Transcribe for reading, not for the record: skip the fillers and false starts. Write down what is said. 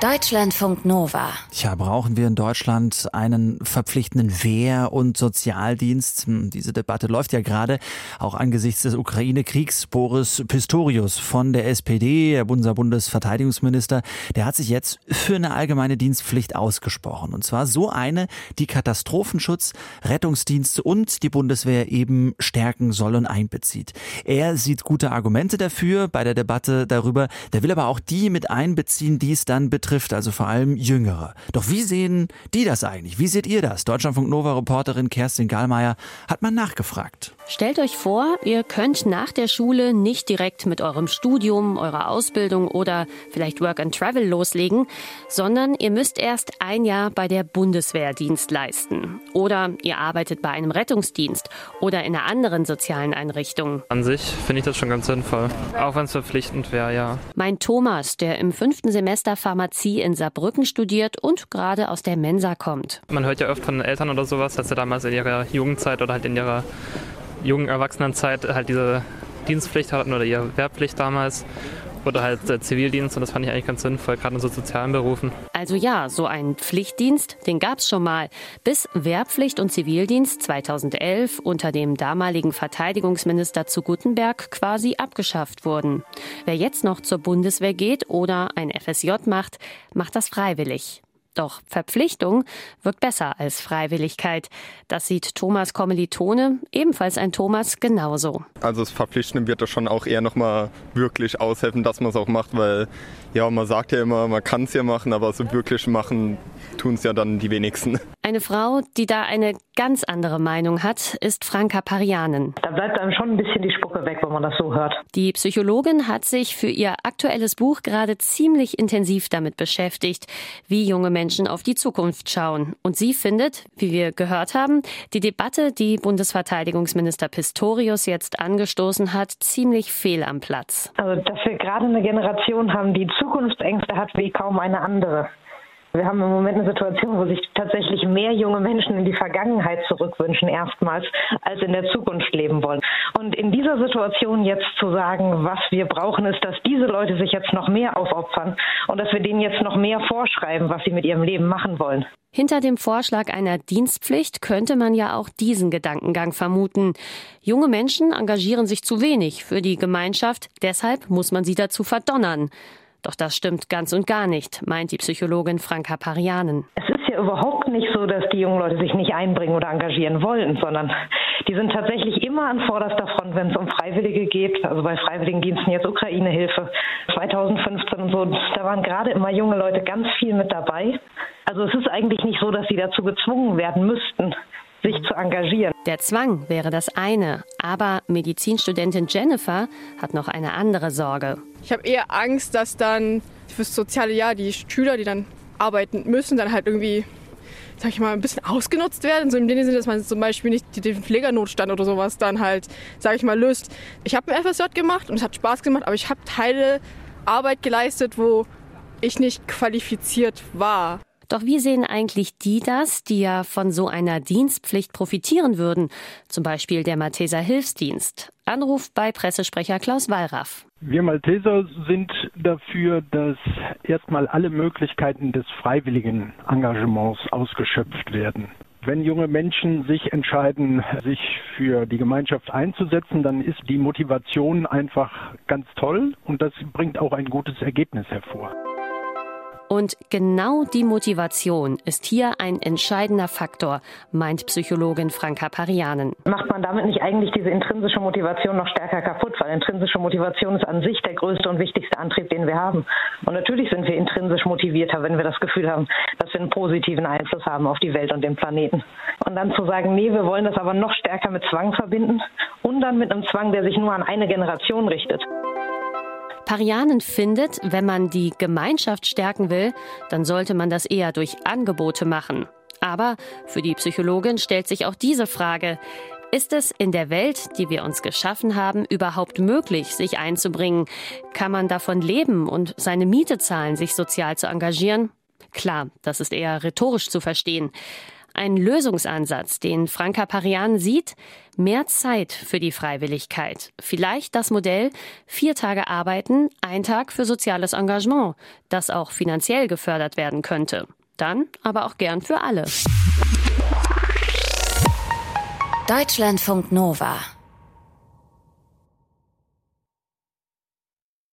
Deutschlandfunk Nova. Tja, brauchen wir in Deutschland einen verpflichtenden Wehr- und Sozialdienst? Diese Debatte läuft ja gerade auch angesichts des Ukraine-Kriegs. Boris Pistorius von der SPD, unser Bundesverteidigungsminister, der hat sich jetzt für eine allgemeine Dienstpflicht ausgesprochen. Und zwar so eine, die Katastrophenschutz, Rettungsdienste und die Bundeswehr eben stärken soll und einbezieht. Er sieht gute Argumente dafür bei der Debatte darüber. Der will aber auch die mit einbeziehen, die es dann betrifft, also vor allem Jüngere. Doch wie sehen die das eigentlich? Wie seht ihr das? Deutschlandfunk Nova-Reporterin Kerstin Gallmeier hat mal nachgefragt. Stellt euch vor, ihr könnt nach der Schule nicht direkt mit eurem Studium, eurer Ausbildung oder vielleicht Work and Travel loslegen, sondern ihr müsst erst ein Jahr bei der Bundeswehr Dienst leisten. Oder ihr arbeitet bei einem Rettungsdienst oder in einer anderen sozialen Einrichtung. An sich finde ich das schon ganz sinnvoll, auch wenn es verpflichtend wäre, ja. Meint Thomas, der im 5. Semester Pharmazie in Saarbrücken studiert und gerade aus der Mensa kommt. Man hört ja oft von Eltern oder sowas, dass sie damals in ihrer Jugendzeit oder halt in ihrer jungen Erwachsenenzeit halt diese Dienstpflicht hatten oder ihre Wehrpflicht damals oder halt Zivildienst, und das fand ich eigentlich ganz sinnvoll, gerade in so sozialen Berufen. Also ja, so einen Pflichtdienst, den gab's schon mal, bis Wehrpflicht und Zivildienst 2011 unter dem damaligen Verteidigungsminister zu Guttenberg quasi abgeschafft wurden. Wer jetzt noch zur Bundeswehr geht oder ein FSJ macht, macht das freiwillig. Doch Verpflichtung wirkt besser als Freiwilligkeit. Das sieht Thomas Kommilitone, ebenfalls ein Thomas, genauso. Also das Verpflichten wird da schon auch eher nochmal wirklich aushelfen, dass man es auch macht, weil ja, man sagt ja immer, man kann es ja machen, aber so wirklich machen tun es ja dann die wenigsten. Eine Frau, die da eine ganz andere Meinung hat, ist Franka Parianen. Da bleibt einem schon ein bisschen die Spucke weg, wenn man das so hört. Die Psychologin hat sich für ihr aktuelles Buch gerade ziemlich intensiv damit beschäftigt, wie junge Menschen auf die Zukunft schauen. Und sie findet, wie wir gehört haben, die Debatte, die Bundesverteidigungsminister Pistorius jetzt angestoßen hat, ziemlich fehl am Platz. Also, dass wir gerade eine Generation haben, die Zukunftsängste hat wie kaum eine andere. Wir haben im Moment eine Situation, wo sich tatsächlich mehr junge Menschen in die Vergangenheit zurückwünschen erstmals, als in der Zukunft leben wollen. Und in dieser Situation jetzt zu sagen, was wir brauchen, ist, dass diese Leute sich jetzt noch mehr aufopfern und dass wir denen jetzt noch mehr vorschreiben, was sie mit ihrem Leben machen wollen. Hinter dem Vorschlag einer Dienstpflicht könnte man ja auch diesen Gedankengang vermuten. Junge Menschen engagieren sich zu wenig für die Gemeinschaft, deshalb muss man sie dazu verdonnern. Doch das stimmt ganz und gar nicht, meint die Psychologin Franka Parianen. Es ist ja überhaupt nicht so, dass die jungen Leute sich nicht einbringen oder engagieren wollen, sondern die sind tatsächlich immer an vorderster Front, wenn es um Freiwillige geht. Also bei Freiwilligendiensten jetzt Ukraine-Hilfe 2015 und so, da waren gerade immer junge Leute ganz viel mit dabei. Also es ist eigentlich nicht so, dass sie dazu gezwungen werden müssten, sich zu engagieren. Der Zwang wäre das eine, aber Medizinstudentin Jennifer hat noch eine andere Sorge. Ich habe eher Angst, dass dann fürs soziale Jahr die Schüler, die dann arbeiten müssen, dann halt irgendwie, sag ich mal, ein bisschen ausgenutzt werden. So im Sinne, dass man zum Beispiel nicht den Pflegernotstand oder sowas dann halt, sag ich mal, löst. Ich habe ein FSJ gemacht und es hat Spaß gemacht, aber ich habe Teile Arbeit geleistet, wo ich nicht qualifiziert war. Doch wie sehen eigentlich die das, die ja von so einer Dienstpflicht profitieren würden? Zum Beispiel der Malteser Hilfsdienst. Anruf bei Pressesprecher Klaus Wallraff. Wir Malteser sind dafür, dass erstmal alle Möglichkeiten des freiwilligen Engagements ausgeschöpft werden. Wenn junge Menschen sich entscheiden, sich für die Gemeinschaft einzusetzen, dann ist die Motivation einfach ganz toll und das bringt auch ein gutes Ergebnis hervor. Und genau die Motivation ist hier ein entscheidender Faktor, meint Psychologin Franka Parianen. Macht man damit nicht eigentlich diese intrinsische Motivation noch stärker kaputt? Weil intrinsische Motivation ist an sich der größte und wichtigste Antrieb, den wir haben. Und natürlich sind wir intrinsisch motivierter, wenn wir das Gefühl haben, dass wir einen positiven Einfluss haben auf die Welt und den Planeten. Und dann zu sagen, nee, wir wollen das aber noch stärker mit Zwang verbinden und dann mit einem Zwang, der sich nur an eine Generation richtet. Parianen findet, wenn man die Gemeinschaft stärken will, dann sollte man das eher durch Angebote machen. Aber für die Psychologin stellt sich auch diese Frage: Ist es in der Welt, die wir uns geschaffen haben, überhaupt möglich, sich einzubringen? Kann man davon leben und seine Miete zahlen, sich sozial zu engagieren? Klar, das ist eher rhetorisch zu verstehen. Ein Lösungsansatz, den Franka Parian sieht: mehr Zeit für die Freiwilligkeit. Vielleicht das Modell 4 Tage arbeiten, 1 Tag für soziales Engagement, das auch finanziell gefördert werden könnte. Dann aber auch gern für alle. Deutschlandfunk Nova